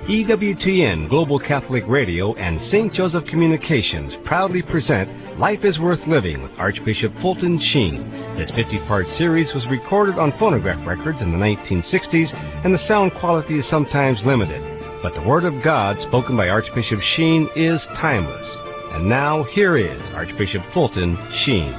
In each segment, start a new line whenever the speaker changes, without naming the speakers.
EWTN Global Catholic Radio and St. Joseph Communications proudly present Life is Worth Living with Archbishop Fulton Sheen. This 50-part series was recorded on phonograph records in the 1960s, and the sound quality is sometimes limited. But the Word of God spoken by Archbishop Sheen is timeless. And now, here is Archbishop Fulton Sheen.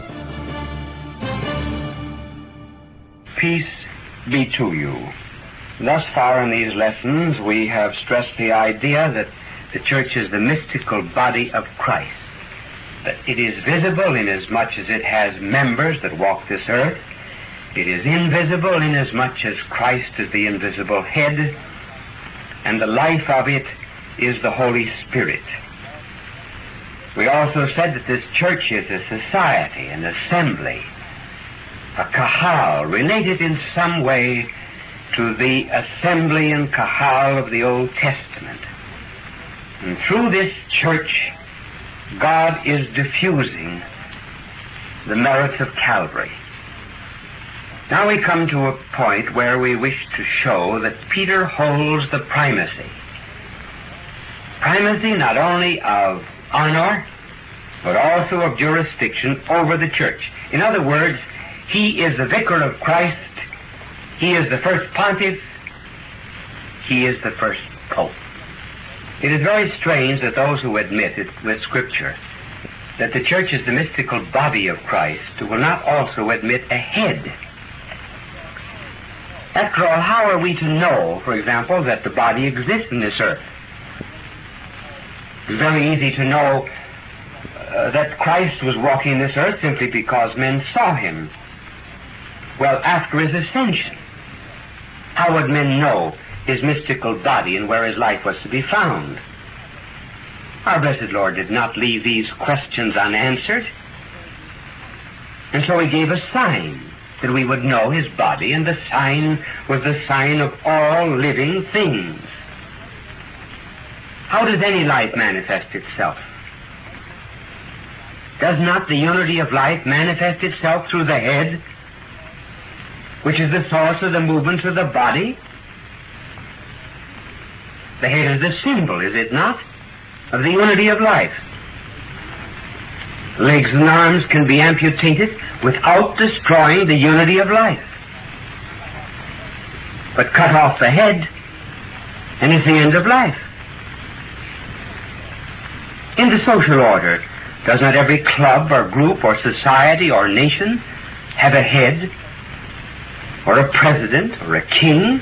Peace be to you. Thus far in these lessons, we have stressed the idea that the Church is the mystical body of Christ, that it is visible inasmuch as it has members that walk this earth. It is invisible inasmuch as Christ is the invisible head, and the life of it is the Holy Spirit. We also said that this church is a society, an assembly, a kahal, related in some way to the assembly and kahal of the Old Testament. And through this church, God is diffusing the merits of Calvary. Now we come to a point where we wish to show that Peter holds the primacy. Primacy not only of honor, but also of jurisdiction over the church. In other words, he is the vicar of Christ, he is the first pontiff, he is the first pope. It is very strange that those who admit it with Scripture, that the church is the mystical body of Christ, will not also admit a head. After all, how are we to know, for example, that the body exists in this earth? It's very easy to know that Christ was walking this earth simply because men saw him. Well, after his ascension, how would men know his mystical body and where his life was to be found? Our blessed Lord did not leave these questions unanswered, and so he gave a sign that we would know his body, and the sign was the sign of all living things. How does any life manifest itself? Does not the unity of life manifest itself through the head, which is the source of the movements of the body? The head is the symbol, is it not, of the unity of life. Legs and arms can be amputated without destroying the unity of life. But cut off the head, and it's the end of life. In the social order, does not every club or group or society or nation have a head, or a president, or a king?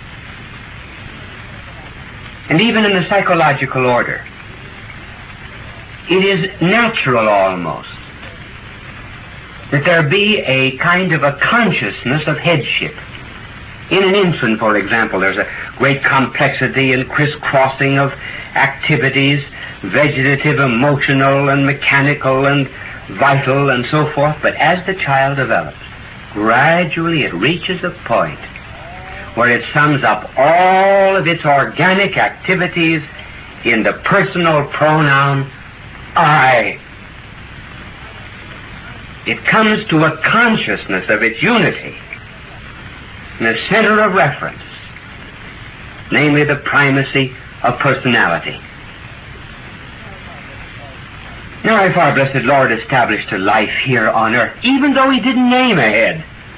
And even in the psychological order, it is natural almost that there be a kind of a consciousness of headship. In an infant, for example, there's a great complexity and crisscrossing of activities, vegetative, emotional, and mechanical, and vital, and so forth. But as the child develops, gradually it reaches a point where it sums up all of its organic activities in the personal pronoun I. It comes to a consciousness of its unity in a center of reference, namely the primacy of personality. Now, if our blessed Lord established a life here on earth, even though he didn't name a head,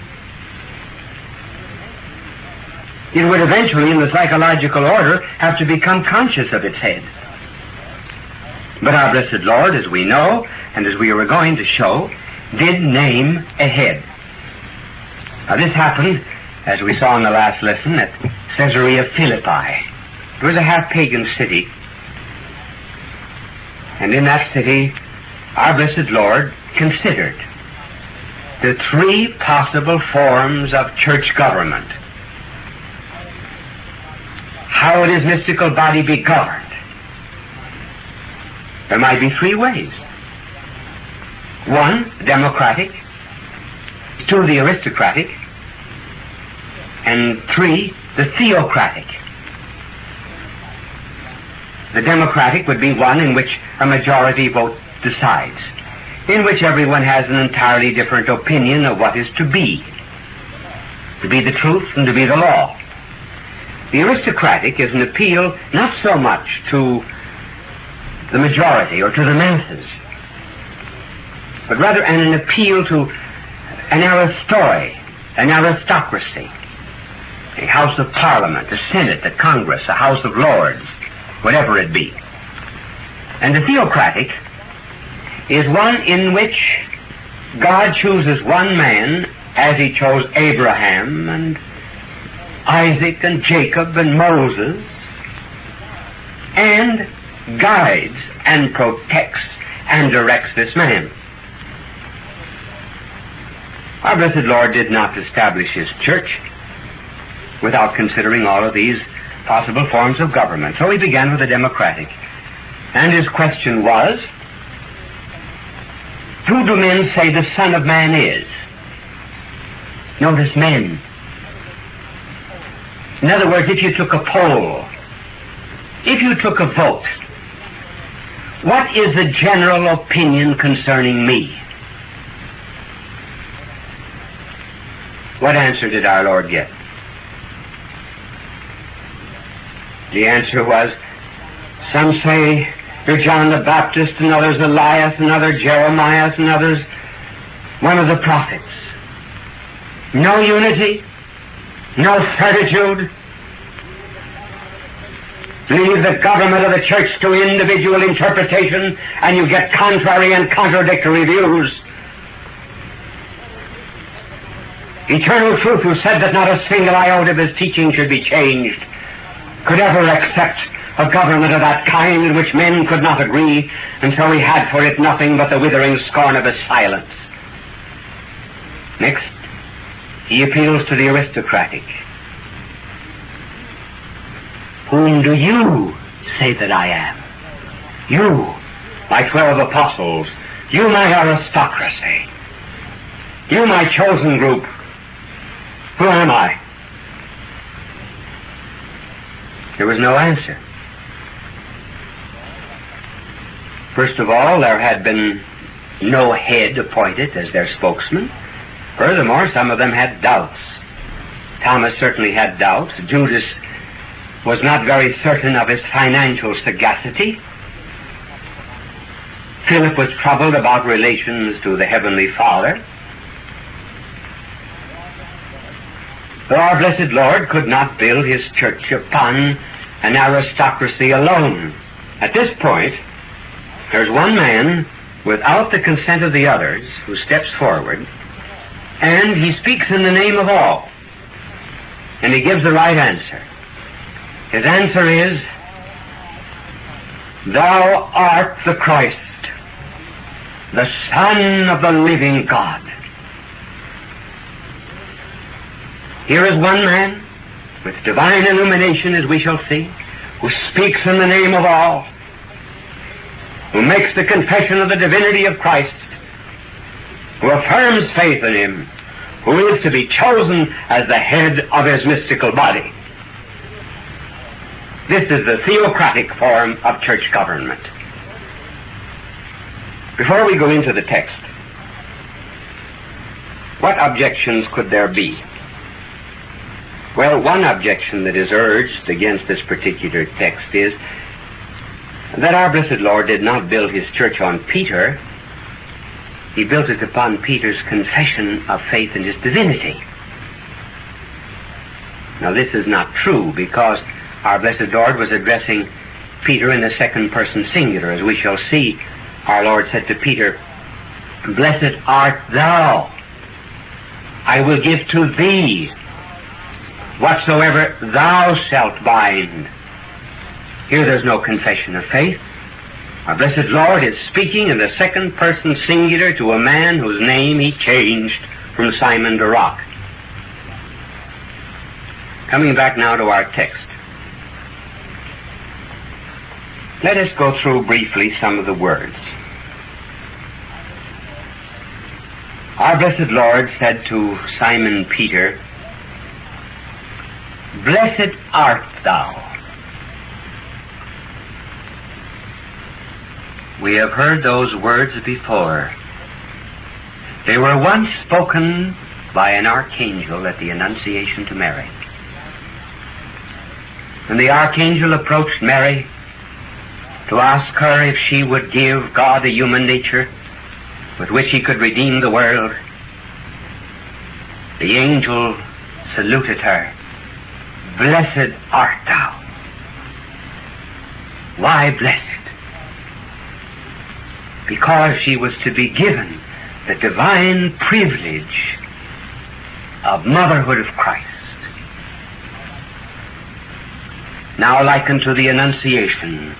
it would eventually, in the psychological order, have to become conscious of its head. But our blessed Lord, as we know, and as we were going to show, did name a head. Now, this happened, as we saw in the last lesson, at Caesarea Philippi. It was a half-pagan city. And in that city, our blessed Lord considered the three possible forms of church government. How would his mystical body be governed? There might be three ways. One, democratic. Two, the aristocratic. And three, the theocratic. The democratic would be one in which a majority vote decides, in which everyone has an entirely different opinion of what is to be the truth and to be the law. The aristocratic is an appeal not so much to the majority or to the masses, but rather an appeal to an aristocracy, a House of Parliament, a Senate, a Congress, a House of Lords, whatever it be. And the theocratic is one in which God chooses one man as he chose Abraham and Isaac and Jacob and Moses, and guides and protects and directs this man. Our blessed Lord did not establish his church without considering all of these possible forms of government. So he began with the democratic. And his question was, who do men say the Son of Man is? Notice men. In other words, if you took a poll, if you took a vote, what is the general opinion concerning me? What answer did our Lord get? The answer was, some say you're John the Baptist, and others Elias, and others Jeremiah, and others one of the prophets. No unity, no certitude. Leave the government of the church to individual interpretation, and you get contrary and contradictory views. Eternal Truth, who said that not a single iota of his teaching should be changed, could ever accept a government of that kind in which men could not agree, and so he had for it nothing but the withering scorn of his silence. Next, he appeals to the aristocratic. Whom do you say that I am? You, my 12 apostles. You, my aristocracy. You, my chosen group. Who am I? There was no answer. First of all, there had been no head appointed as their spokesman. Furthermore, some of them had doubts. Thomas certainly had doubts. Judas was not very certain of his financial sagacity. Philip was troubled about relations to the Heavenly Father. So our blessed Lord could not build his church upon an aristocracy alone. At this point, there's one man, without the consent of the others, who steps forward, and he speaks in the name of all. And he gives the right answer. His answer is, Thou art the Christ, the Son of the living God. Here is one man, with divine illumination, as we shall see, who speaks in the name of all, who makes the confession of the divinity of Christ, who affirms faith in him, who is to be chosen as the head of his mystical body. This is the theocratic form of church government. Before we go into the text, what objections could there be? Well, one objection that is urged against this particular text is that our blessed Lord did not build his church on Peter. He built it upon Peter's confession of faith in his divinity. Now, this is not true, because our blessed Lord was addressing Peter in the second person singular. As we shall see, our Lord said to Peter, Blessed art thou. I will give to thee whatsoever thou shalt bind. Here there's no confession of faith. Our blessed Lord is speaking in the second person singular to a man whose name he changed from Simon to Rock. Coming back now to our text. Let us go through briefly some of the words. Our blessed Lord said to Simon Peter, Blessed art thou. We have heard those words before. They were once spoken by an archangel at the Annunciation to Mary. And the archangel approached Mary to ask her if she would give God a human nature with which he could redeem the world. The angel saluted her. Blessed art thou. Why blessed? Because she was to be given the divine privilege of motherhood of Christ. Now, like unto the Annunciation,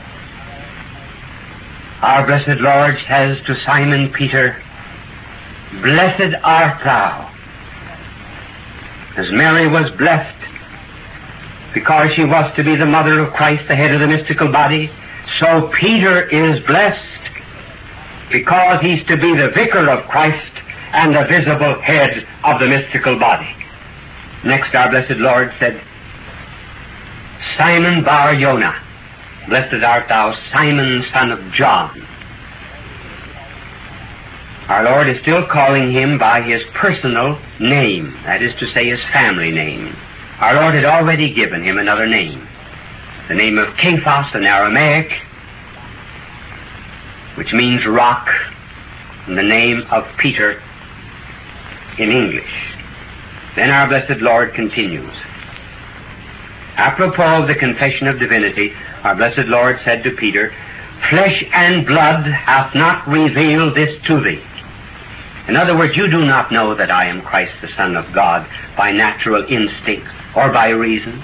our blessed Lord says to Simon Peter, Blessed art thou. As Mary was blessed because she was to be the mother of Christ, the head of the mystical body, so Peter is blessed because he's to be the vicar of Christ and the visible head of the mystical body. Next, our blessed Lord said, Simon Bar-Jonah, blessed art thou, Simon, son of John. Our Lord is still calling him by his personal name, that is to say, his family name. Our Lord had already given him another name, the name of Cephas in Aramaic, which means rock, and the name of Peter in English. Then our blessed Lord continues. Apropos of the confession of divinity, our blessed Lord said to Peter, Flesh and blood hath not revealed this to thee. In other words, you do not know that I am Christ the Son of God by natural instinct or by reason,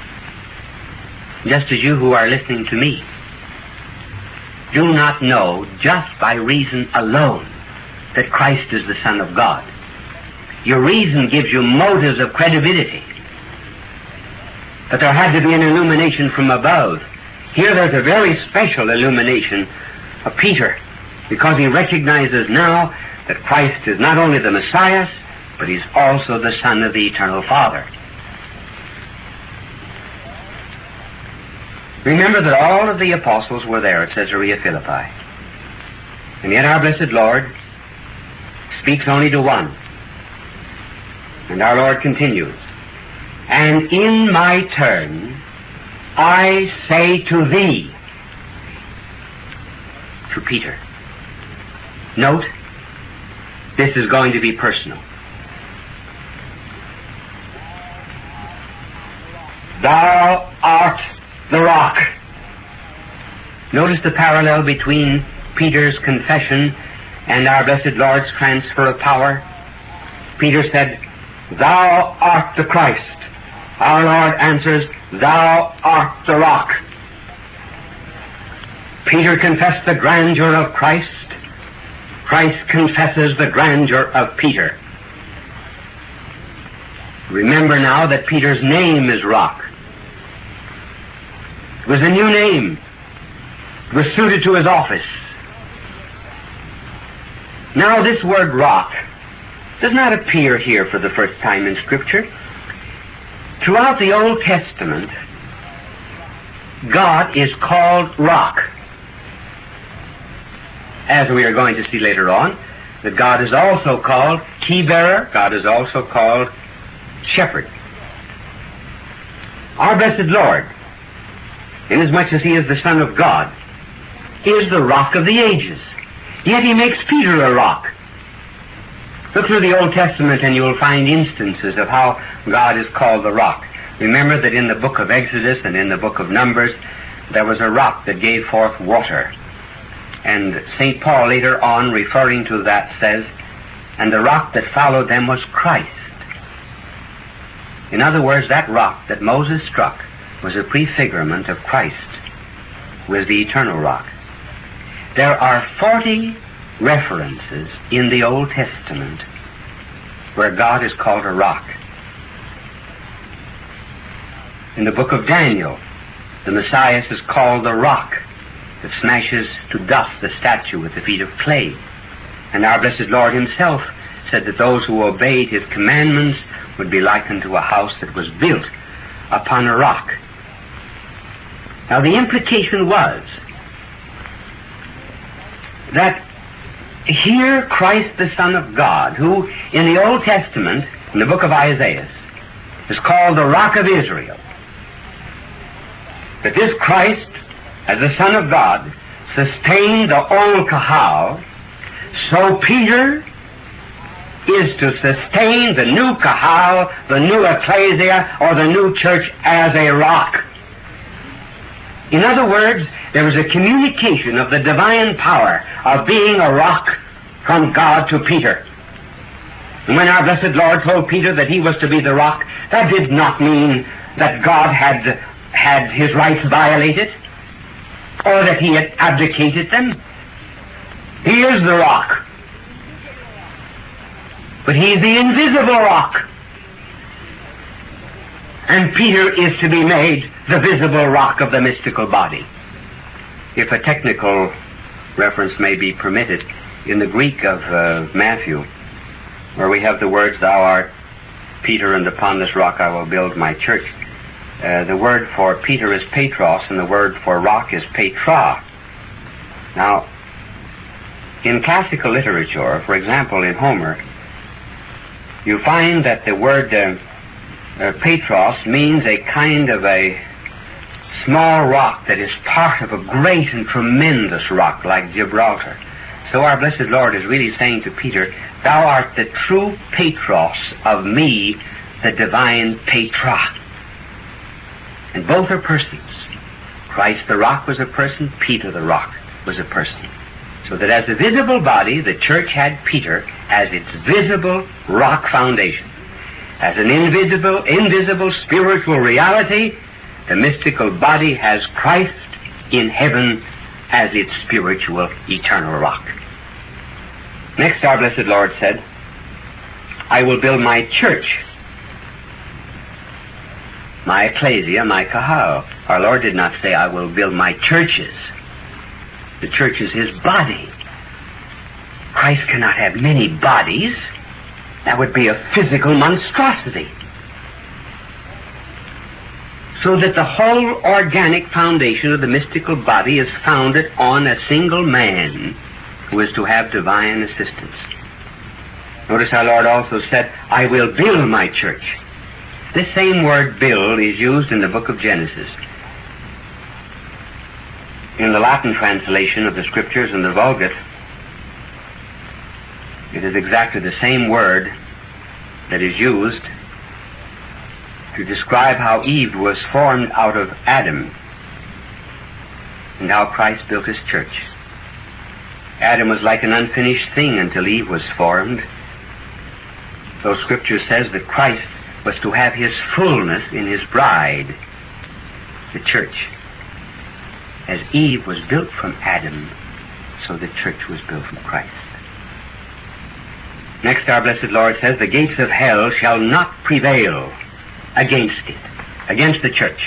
just as you who are listening to me do not know just by reason alone that Christ is the Son of God. Your reason gives you motives of credibility. But there had to be an illumination from above. Here there's a very special illumination of Peter, because he recognizes now that Christ is not only the Messiah, but he's also the Son of the Eternal Father. Remember that all of the apostles were there at Caesarea Philippi. And yet our blessed Lord speaks only to one. And our Lord continues, And in my turn, I say to thee, to Peter. Note, this is going to be personal. Thou art the rock. Notice the parallel between Peter's confession and our blessed Lord's transfer of power. Peter said, Thou art the Christ. Our Lord answers, Thou art the rock. Peter confessed the grandeur of Christ. Christ confesses the grandeur of Peter. Remember now that Peter's name is Rock. It was a new name. It was suited to his office. Now this word rock does not appear here for the first time in Scripture. Throughout the Old Testament, God is called Rock. As we are going to see later on, that God is also called Key-bearer. God is also called Shepherd. Our blessed Lord, inasmuch as he is the Son of God, is the Rock of the ages. Yet he makes Peter a rock. Look through the Old Testament and you will find instances of how God is called the Rock. Remember that in the book of Exodus and in the book of Numbers, there was a rock that gave forth water. And St. Paul later on, referring to that, says, And the rock that followed them was Christ. In other words, that rock that Moses struck was a prefigurement of Christ, who is the eternal rock. There are 40 references in the Old Testament where God is called a rock. In the book of Daniel, the Messiah is called the rock that smashes to dust the statue with the feet of clay. And our blessed Lord himself said that those who obeyed his commandments would be likened to a house that was built upon a rock. Now the implication was that here Christ the Son of God, who in the Old Testament, in the book of Isaiah, is called the Rock of Israel, that this Christ, as the Son of God, sustained the old Kahal, so Peter is to sustain the new Kahal, the new ecclesia, or the new church as a rock. In other words, there is a communication of the divine power of being a rock from God to Peter. And when our blessed Lord told Peter that he was to be the rock, that did not mean that God had his rights violated, or that he had abdicated them. He is the rock. But he is the invisible rock. And Peter is to be made the visible rock of the mystical body. If a technical reference may be permitted, in the Greek of Matthew, where we have the words, "Thou art Peter, and upon this rock I will build my church," the word for Peter is Petros, and the word for rock is Petra. Now, in classical literature, for example, in Homer, you find that the word Petros means a kind of a small rock that is part of a great and tremendous rock like Gibraltar. So our blessed Lord is really saying to Peter, "Thou art the true Petros of me, the divine Petra." And both are persons. Christ the rock was a person, Peter the rock was a person. So that as a visible body, the church had Peter as its visible rock foundation. As an invisible spiritual reality, the mystical body has Christ in heaven as its spiritual eternal rock. Next, our blessed Lord said, "I will build my church, my ecclesia, my kahal." Our Lord did not say, "I will build my churches." The church is his body. Christ cannot have many bodies. That would be a physical monstrosity. So that the whole organic foundation of the mystical body is founded on a single man who is to have divine assistance. Notice our Lord also said, "I will build my church." This same word build is used in the book of Genesis. In the Latin translation of the Scriptures in the Vulgate, it is exactly the same word that is used to describe how Eve was formed out of Adam and how Christ built his church. Adam was like an unfinished thing until Eve was formed. So Scripture says that Christ was to have his fullness in his bride, the church. As Eve was built from Adam, so the church was built from Christ. Next, our blessed Lord says, "The gates of hell shall not prevail against it," against the church.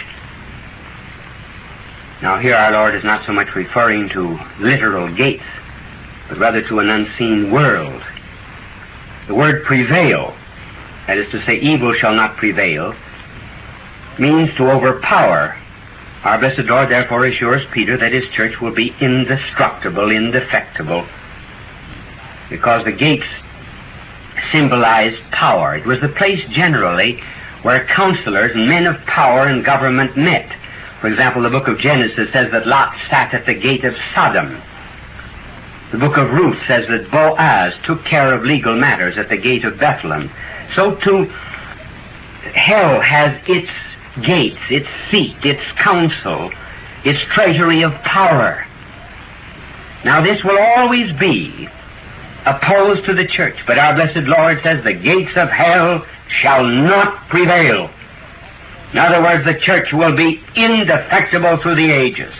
Now here our Lord is not so much referring to literal gates, but rather to an unseen world. The word prevail, that is to say, evil shall not prevail, means to overpower. Our blessed Lord therefore assures Peter that his church will be indestructible, indefectible, because the gates symbolized power. It was the place generally where counselors and men of power and government met. For example, the book of Genesis says that Lot sat at the gate of Sodom. The book of Ruth says that Boaz took care of legal matters at the gate of Bethlehem. So too, hell has its gates, its seat, its counsel, its treasury of power. Now this will always be opposed to the church, but our blessed Lord says the gates of hell shall not prevail. In other words, the church will be indefectible through the ages.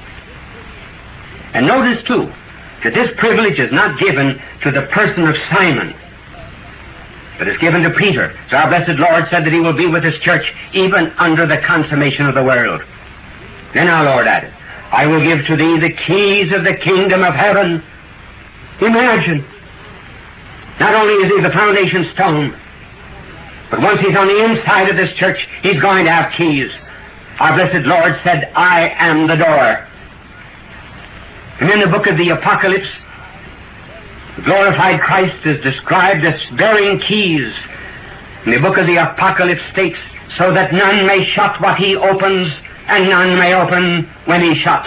And notice too that this privilege is not given to the person of Simon, but is given to Peter. So our blessed Lord said that he will be with his church even under the consummation of the world. Then our Lord added, "I will give to thee the keys of the kingdom of heaven." Imagine, not only is he the foundation stone, but once he's on the inside of this church, he's going to have keys. Our blessed Lord said, "I am the door." And in the book of the Apocalypse, the glorified Christ is described as bearing keys. And the book of the Apocalypse states, "So that none may shut what he opens, and none may open when he shuts.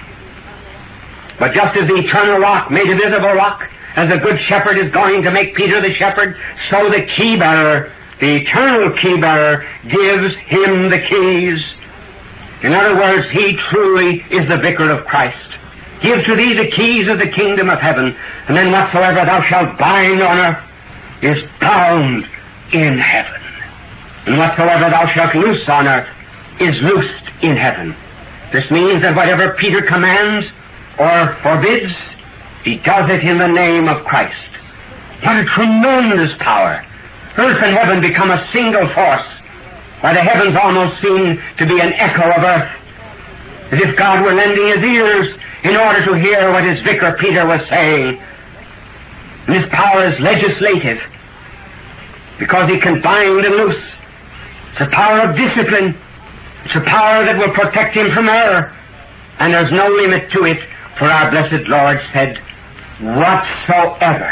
But just as the eternal rock made a visible rock, as the good shepherd is going to make Peter the shepherd, so the key-bearer, the eternal key-bearer, gives him the keys. In other words, he truly is the vicar of Christ. Give to thee the keys of the kingdom of heaven, and then whatsoever thou shalt bind on earth is bound in heaven, and whatsoever thou shalt loose on earth is loosed in heaven. This means that whatever Peter commands or forbids, he does it in the name of Christ. What a tremendous power! Earth and heaven become a single force, while the heavens almost seem to be an echo of earth, as if God were lending his ears in order to hear what his vicar Peter was saying. And his power is legislative, because he can bind and loose. It's a power of discipline. It's a power that will protect him from error. And there's no limit to it, for our blessed Lord said, whatsoever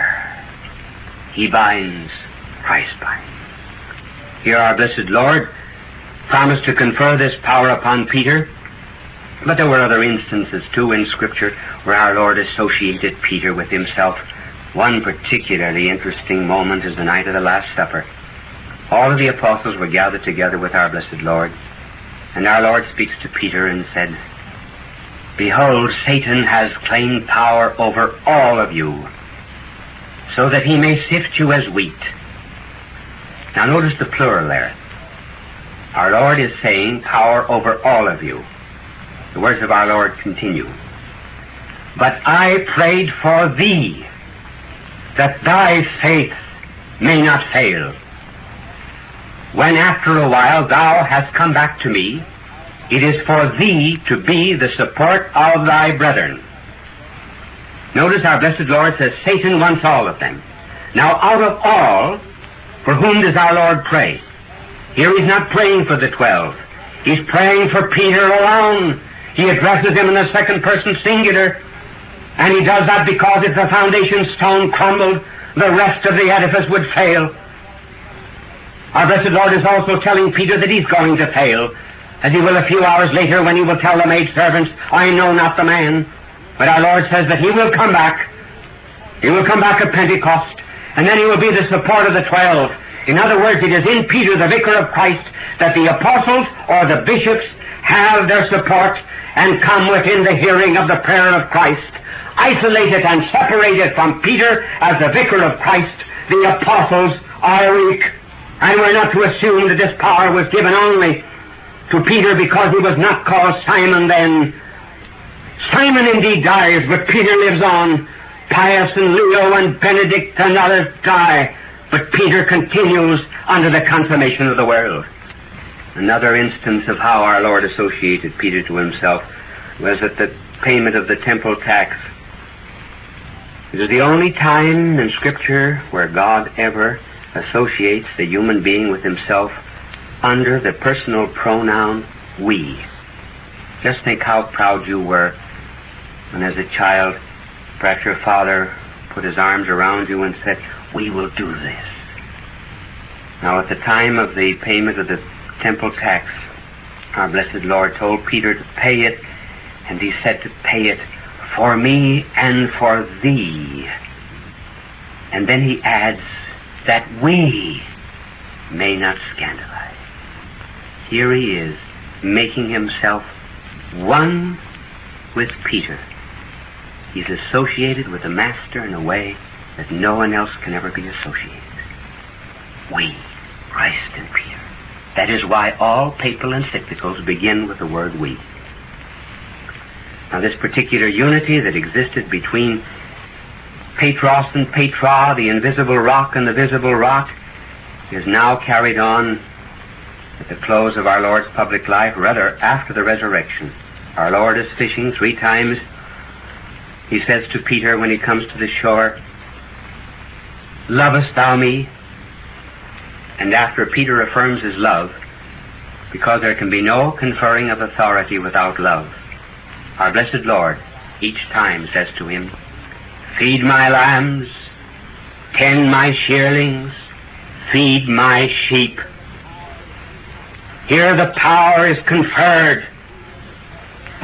he binds, Christ binds. Here our blessed Lord promised to confer this power upon Peter, but there were other instances too in Scripture where our Lord associated Peter with himself. One particularly interesting moment is the night of the Last Supper. All of the apostles were gathered together with our blessed Lord, and our Lord speaks to Peter and said, behold, Satan has claimed power over all of you, so that he may sift you as wheat. Now notice the plural there. Our Lord is saying power over all of you. The words of our Lord continue. But I prayed for thee, that thy faith may not fail. When after a while thou hast come back to me, it is for thee to be the support of thy brethren. Notice our blessed Lord says Satan wants all of them. Now out of all, for whom does our Lord pray? Here he's not praying for the 12. He's praying for Peter alone. He addresses him in the second person singular, and he does that because if the foundation stone crumbled, the rest of the edifice would fail. Our blessed Lord is also telling Peter that he's going to fail, as he will a few hours later when he will tell the maidservants, I know not the man. But our Lord says that he will come back. He will come back at Pentecost, and then he will be the support of the 12. In other words, it is in Peter, the vicar of Christ, that the apostles or the bishops have their support and come within the hearing of the prayer of Christ. Isolated and separated from Peter as the vicar of Christ, the apostles are weak. And we're not to assume that this power was given only to Peter because he was not called Simon then. Simon indeed dies, but Peter lives on. Pius and Leo and Benedict and others die, but Peter continues under the consummation of the world. Another instance of how our Lord associated Peter to himself was at the payment of the temple tax. It is the only time in Scripture where God ever associates the human being with himself under the personal pronoun we. Just think how proud you were when as a child perhaps your father put his arms around you and said, we will do this. Now at the time of the payment of the temple tax, our blessed Lord told Peter to pay it, and he said to pay it for me and for thee. And then he adds, that we may not scandalize. Here he is, making himself one with Peter. He's associated with the Master in a way that no one else can ever be associated. We, Christ and Peter. That is why all papal encyclicals begin with the word we. Now this particular unity that existed between Petros and Petra, the invisible rock and the visible rock, is now carried on at the close of our Lord's public life, rather after the resurrection. Our Lord is fishing 3 times. He says to Peter when he comes to the shore, lovest thou me? And after Peter affirms his love, because there can be no conferring of authority without love, our blessed Lord each time says to him, feed my lambs, tend my shearlings, feed my sheep. Here the power is conferred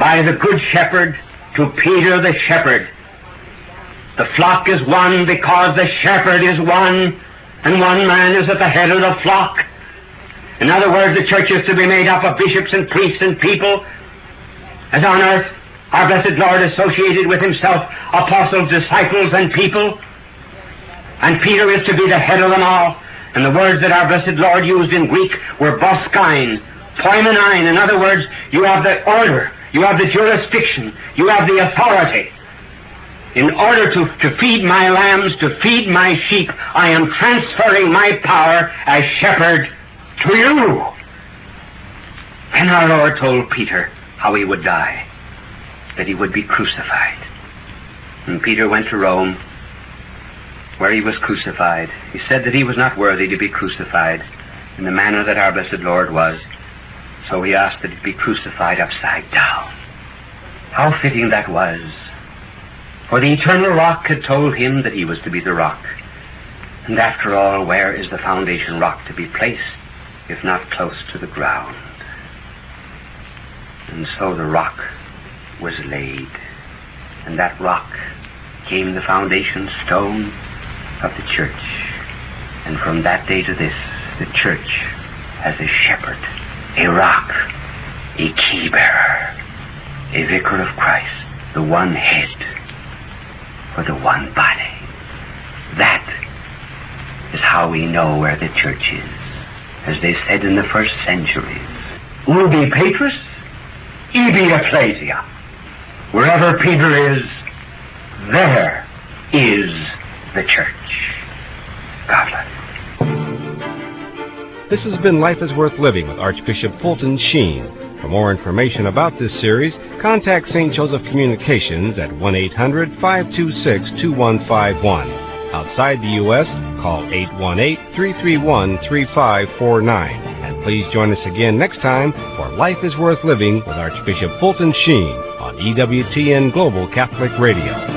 by the Good Shepherd to Peter the Shepherd. The flock is one because the shepherd is one, and one man is at the head of the flock. In other words, the church is to be made up of bishops and priests and people. As on earth, our blessed Lord associated with himself apostles, disciples, and people. And Peter is to be the head of them all. And the words that our blessed Lord used in Greek were boskine, poimenein. In other words, you have the order, you have the jurisdiction, you have the authority. In order to feed my lambs, to feed my sheep, I am transferring my power as shepherd to you. And our Lord told Peter how he would die, that he would be crucified. And Peter went to Rome, where he was crucified. He said that he was not worthy to be crucified in the manner that our blessed Lord was, so he asked that he be crucified upside down. How fitting that was! For the eternal rock had told him that he was to be the rock. And after all, where is the foundation rock to be placed, if not close to the ground? And so the rock was laid, and that rock came the foundation stone of the church. And from that day to this, the church has a shepherd, a rock, a key bearer, a vicar of Christ, the one head for the one body. That is how we know where the church is. As they said in the first centuries, ubi Petrus, ibi ecclesia. Wherever Peter is, there is the church. God bless.
This has been Life is Worth Living with Archbishop Fulton Sheen. For more information about this series, contact St. Joseph Communications at 1-800-526-2151. Outside the U.S., call 818-331-3549. And please join us again next time for Life is Worth Living with Archbishop Fulton Sheen on EWTN Global Catholic Radio.